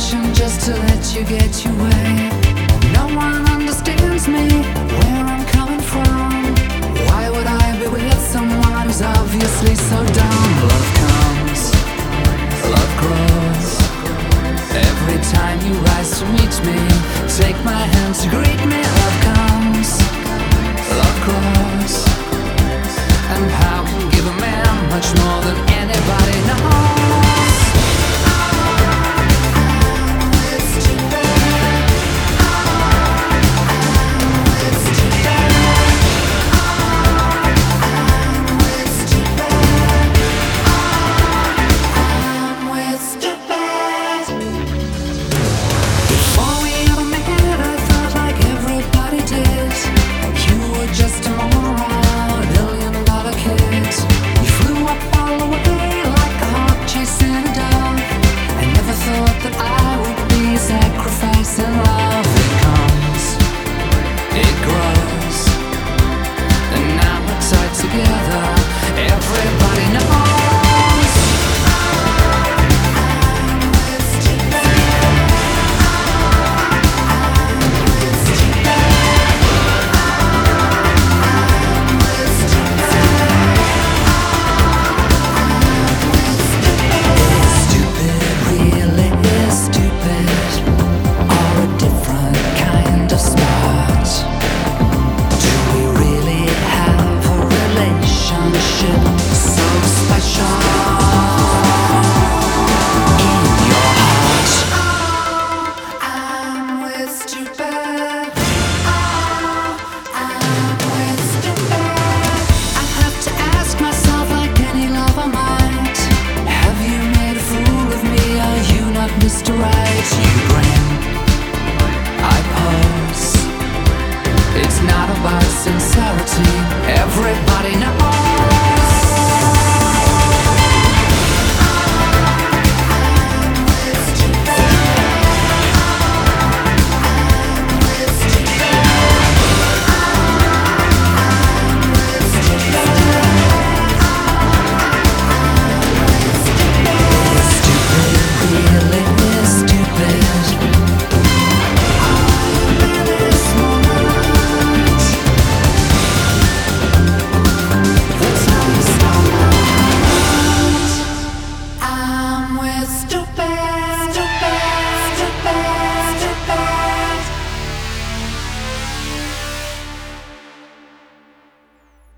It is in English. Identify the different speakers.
Speaker 1: attention just to let you get your way. No one understands me, where I'm coming from. Why would I be with someone who's obviously so dumb? Love comes, love grows. Every time you rise to meet me, take my hand to greet me. Love comes, love grows. And power can give a man much more than anybody knows. Mr. Right.